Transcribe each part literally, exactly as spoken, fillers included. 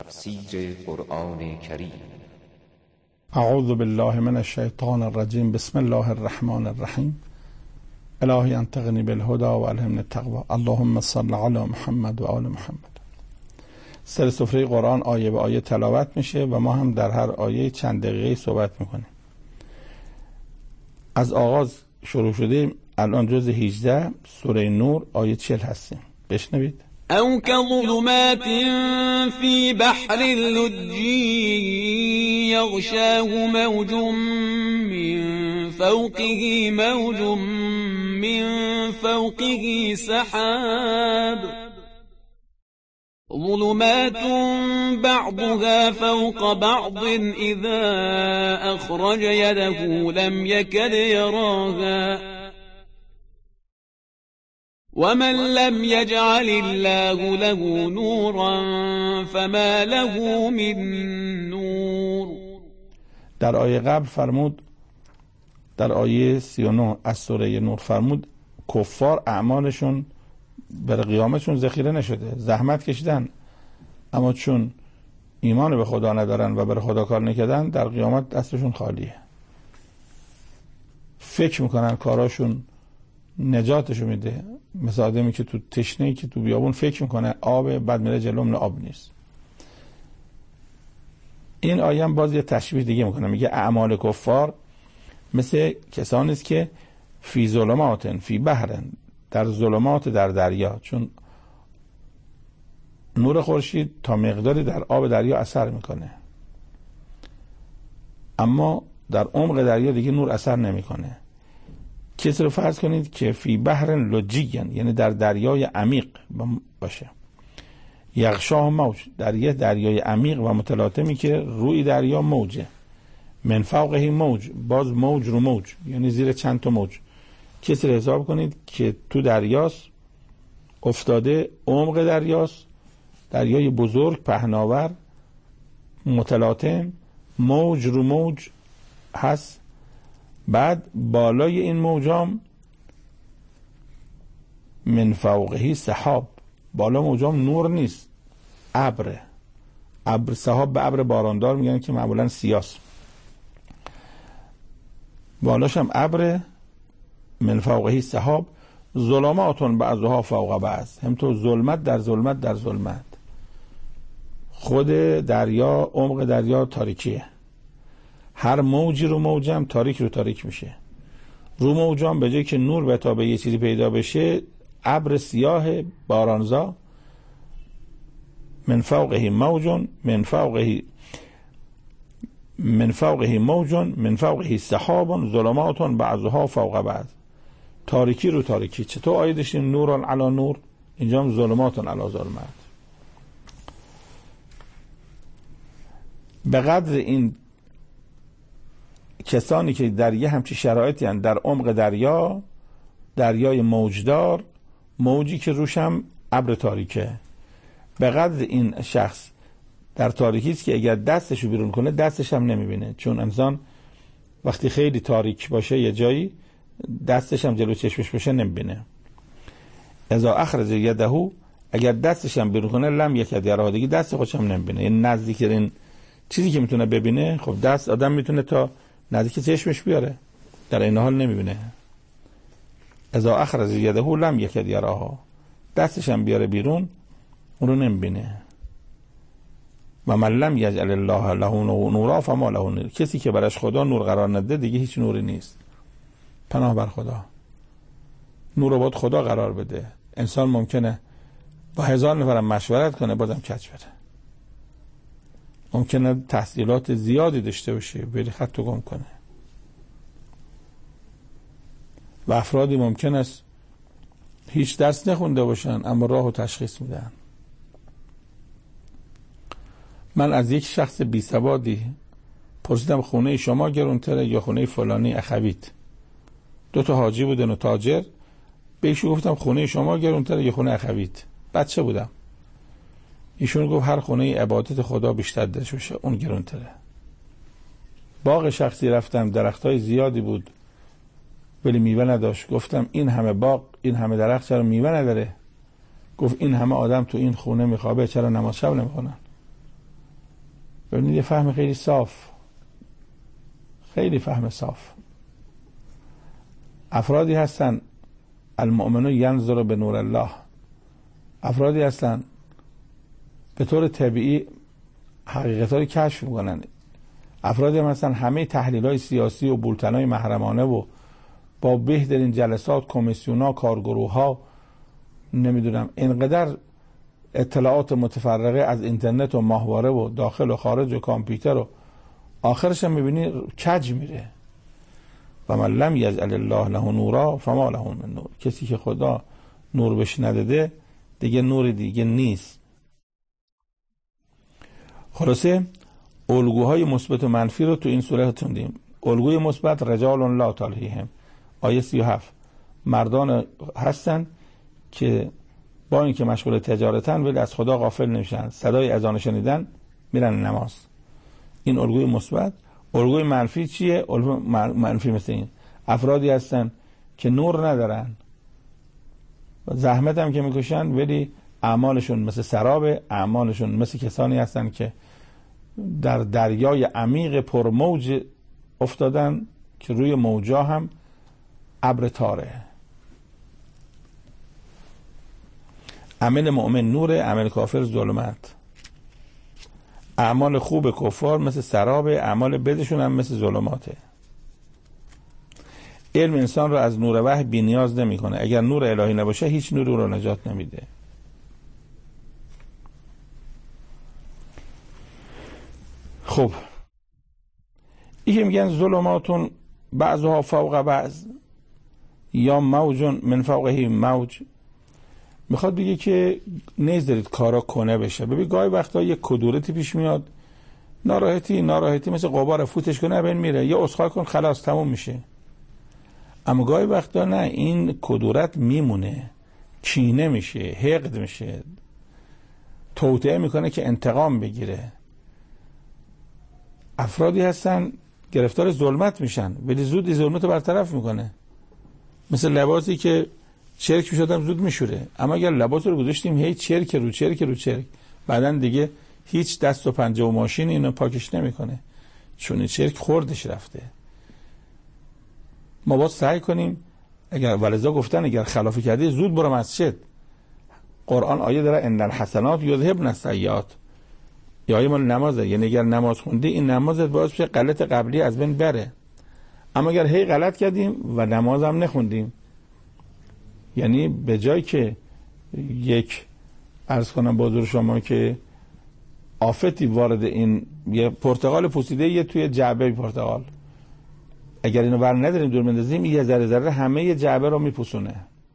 تفسیر قرآن کریم. اعوذ بالله من الشیطان الرجیم. بسم الله الرحمن الرحیم. الهی انطقنی بالهدى و الهمنی التقوی. اللهم صل علی محمد و آل محمد. سر سفره قرآن آیه به آیه تلاوت میشه و ما هم در هر آیه چند دقیقه صحبت میکنیم. از آغاز شروع شده، الان جز هجده سوره نور آیه چهل هستیم. بشنوید. او كظلمات في بحر لجي يغشاه موج من فوقه موج من فوقه سحاب ظلمات بعضها فوق بعض إذا أخرج يده لم يكد يراها ومن لم يجعل الله له نورا فما له من نور. در آیه قبل فرمود، در آیه سی و نه از سوره نور فرمود کفار اعمالشون بر قیامتشون ذخیره نشده، زحمت کشیدن، اما چون ایمان به خدا ندارن و بر خدا کار نکردن در قیامت دستشون خالیه. فکر میکنن کاراشون نجاتشو میده، مثل آدمی که تو تشنه‌ای که تو بیابون فکر میکنه آب، بعد میره جلو نه آب نیست. این آیه هم باز یه تشبیه دیگه میکنه، میگه اعمال کفار مثل کسانی است که فی ظلمات فی بحر، در ظلمات در دریا، چون نور خورشید تا مقداری در آب دریا اثر میکنه اما در عمق دریا دیگه نور اثر نمیکنه. کسی رو فرض کنید که فی بحر لجی، یعنی در دریای عمیق باشه، یغشاه موج، در یه دریای عمیق و متلاطمی که روی دریا موجه، من فوقه موج، باز موج رو موج، یعنی زیر چند تا موج. کسی رو حساب کنید که تو دریاست، افتاده، عمق دریاست، دریای بزرگ پهناور متلاطم، موج رو موج هست، بعد بالای این موجام من فوقه سحاب، بالا موجام نور نیست، ابر، ابر سحاب به ابر باراندار میگن که معمولا سیاست، بالاش هم ابر، من فوقه سحاب ظلماتون بعضها فوق بعض، هم تو ظلمت در ظلمت در ظلمت. خود دریا، عمق دریا تاریکیه، هر موجی رو موجم تاریک رو تاریک میشه. رو موجام به جای که نور به تا به یه چیزی پیدا بشه، ابر سیاه بارانزا، من فوقه موجون من فوقه من فوقه موجون من فوقه سحاب ظلمات بعضها فوق بعض. تاریکی رو تاریکی. چطور آیه داشتیم نور علی نور، اینجا هم ظلمات علی ظلمات. به قدر این کسانی که در یه همچی شرایطی هستند، در عمق دریا، دریای موجدار، موجی که روش هم ابر تاریکه، به قدر این شخص در تاریکی است که اگر دستشو بیرون کنه دستش هم نمیبینه، چون انسان وقتی خیلی تاریک باشه یه جایی دستش هم جلو چشمش باشه نمیبینه. اذا اخرج یده، اگر دستش هم بیرون کنه لم یکد یراه، دیگه دست خودش هم نمیبینه. این نزدیک این چیزی که میتونه ببینه، خب دست آدم میتونه تا نزدیک چشمش بیاره، در این حال نمیبینه. اذا اخرج یده لم یکد یراه، دستش هم بیاره بیرون اون رو نمیبینه. و من لم یجعل الله له نورا فما له نور، کسی که برش خدا نور قرار نده دیگه هیچ نوری نیست. پناه بر خدا، نور رو باید خدا قرار بده. انسان ممکنه با هزار نفرم مشورت کنه بازم کج بره، ممکنه تحصیلات زیادی داشته باشه ولی خط و گم کنه، و افرادی ممکن است هیچ درس نخونده باشن اما راه و تشخیص میدن. من از یک شخص بی سوادی پرسیدم خونه شما گرونتره یا خونه فلانی اخویت، دو تا حاجی بودن و تاجر، بهشون گفتم خونه شما گرونتره یا خونه اخویت، بچه بودم، ایشون گفت هر خونه عبادت خدا بیشتر دلش بشه اون گرونتره. باغ شخصی رفتم، درختای زیادی بود ولی میوه نداشت. گفتم این همه باغ، این همه درخت چرا میوه نداره؟ گفت این همه آدم تو این خونه میخوابه چرا نماز شب نمیخونن؟ ببینید یه فهم خیلی صاف، خیلی فهم صاف. افرادی هستن المؤمنون ینظر به نور الله، افرادی هستن به طور طبیعی حقیقت ها رو کشف میکنن، افرادی هم هستن همه تحلیل های سیاسی و بولتن های محرمانه و با بهترین جلسات، کمیسیون ها، کارگروه ها، نمیدونم اینقدر اطلاعات متفرقه از اینترنت و ماهواره و داخل و خارج و کامپیوتر و آخرش هم میبینی کج میره. و من لم یجعل الله له نورا فما له من نور. کسی که خدا نور بهش نداده دیگه نور دیگه نیست. خلاصه الگوهای مثبت و منفی رو تو این سوره خوندیم. الگوی مثبت رجال لا تلهیهم، آیه سی و هفت، مردان هستن که با اینکه مشغول تجارتن ولی از خدا غافل نمیشن، صدای اذان شنیدن میرن نماز. این الگوی مثبت. الگوی منفی چیه؟ الگوی منفی مثل این افرادی هستن که نور ندارن، زحمت هم که میکشن ولی اعمالشون مثل سرابه، اعمالشون مثل کسانی هستن که در دریای عمیق پرموج افتادن که روی موجا هم ابر تاره. عمل مؤمن نوره، عمل کافر ظلمت. اعمال خوب کفار مثل سرابه، اعمال بدشون هم مثل ظلماته. علم انسان رو از نور وحی بی نیاز نمی کنه. اگر نور الهی نباشه هیچ نور رو نجات نمیده. خب این که میگن ظلماتون بعضها فوق بعض یا موج من فوقه موج، میخواد بگه که نذارید کارا کنه بشه. ببین گاهی وقتا یه کدورتی پیش میاد، ناراحتی ناراحتی مثل غبار فوتش کنه بین میره، یا عذرخواهی کن خلاص تموم میشه. اما گاهی وقتا نه، این کدورت میمونه، کینه میشه، حقد میشه، توطئه میکنه که انتقام بگیره. افرادی هستن گرفتار ظلمت میشن ولی زود این ظلمت رو برطرف میکنه. مثل لباسی که چرک میشدم زود میشوره، اما اگر لباس رو گذاشتیم هی چرک رو چرک رو چرک، بعدن دیگه هیچ دست و پنجه و ماشین اینو پاکش نمیکنه چون این چرک خوردش رفته. ما باید سعی کنیم، اگر ولذا گفتن اگر خلافی کردی زود برو مسجد. قرآن آیه داره ان الحسنات یذهبن السیئات، یا آیه مال نمازه، یعنی اگر نماز خوندی این نمازت باعث بشه غلط قبلی از بین بره. اما اگر هی غلط کردیم و نماز هم نخوندیم، یعنی به جای که یک عرض کنم با حضور شما که آفتی وارد این، یه پرتقال پوسیده یه توی جعبه پرتقال، اگر اینو ور نداریم دور بندازیم یه ذره ذره همه یه جعبه رو میپوسونه.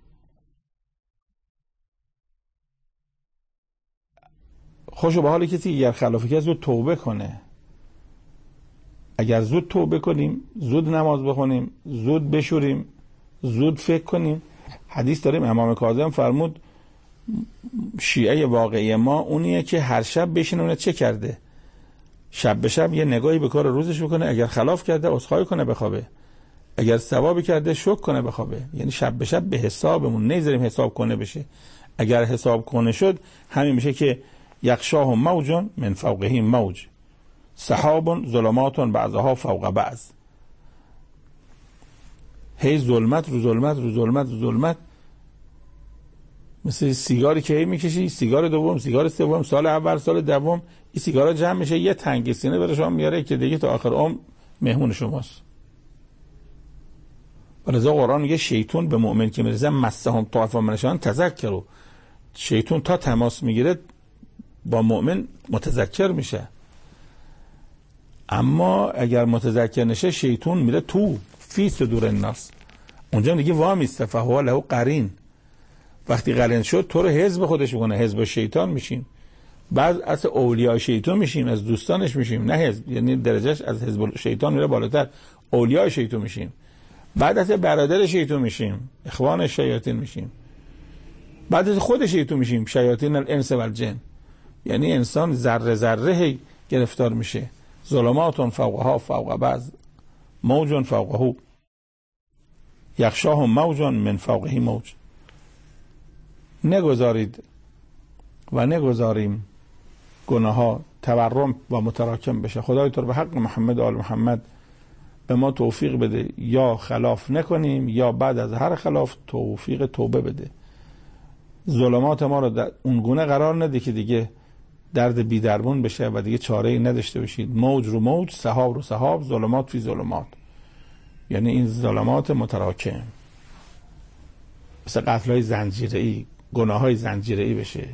خوشو به حال کسی اگر خلافی کرد زود توبه کنه. اگر زود توبه کنیم، زود نماز بخونیم، زود بشوریم، زود فکر کنیم. حدیث داریم امام کاظم فرمود شیعه واقعی ما اونیه که هر شب بشینونه چه کرده، شب به شب یه نگاهی به کار روزش بکنه، اگر خلاف کرده عذرخواهی کنه بخوابه، اگر ثوابی کرده شکر کنه بخوابه. یعنی شب به شب به حسابمون نذاریم حساب کنه بشه. اگر حساب کنه شد همین میشه که یغشاه موج من فوقه موج سحاب ظلمات بعضها فوق بعض. هی ظلمت رو ظلمت رو ظلمت رو ظلمت، مثل سیگاری که هی میکشی، سیگار دوم، سیگار سوم، سال اول، سال دوم، این سیگارا جمع میشه یه تنگ سینه بره شما میاره که دیگه تا آخر عمر مهمون شماست. ولذا قرآن میگه شیطان به مؤمن که میرسه مسهم طائف من الشیطان تذکروا، شیطان تا تماس میگیره با مؤمن متذکر میشه. اما اگر متذکر نشه شیطان میره تو فی صدور الناس، اونجا دیگه وامیسته فهو له قرین. وقتی قرین شد تو رو حزب خودش میکنه، حزب شیطان میشیم. بعض از اولیاء شیطان میشیم، از دوستانش میشیم، نه حزب، یعنی درجهش از حزب شیطان میره بالاتر، اولیاء شیطان میشیم. بعد از برادر شیطان میشیم، اخوان شیاطین میشیم. بعد از خود شیطان میشیم، شیاطین الانس و الجن. یعنی انسان ذره ذره گرفتار میشه. ظلمات فوقها فوق بعض موج فوقه یغشاه موج من فوقه موج. نگذارید و نگذاریم گناه ها تورم و متراکم بشه. خدای تو رو به حق محمد آل محمد به ما توفیق بده، یا خلاف نکنیم یا بعد از هر خلاف توفیق توبه بده. ظلمات ما رو در اون گونه قرار نده که دیگه درد بی درمون بشه و دیگه چاره ای نداشته باشید. موج رو موج، سحاب رو سحاب، ظلمات فی ظلمات، یعنی این ظلمات متراکم مثل قتل‌های زنجیره‌ای، گناه‌های زنجیره‌ای بشه.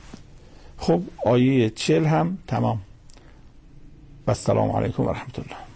خب آیه چهل هم تمام. و السلام علیکم و رحمت الله.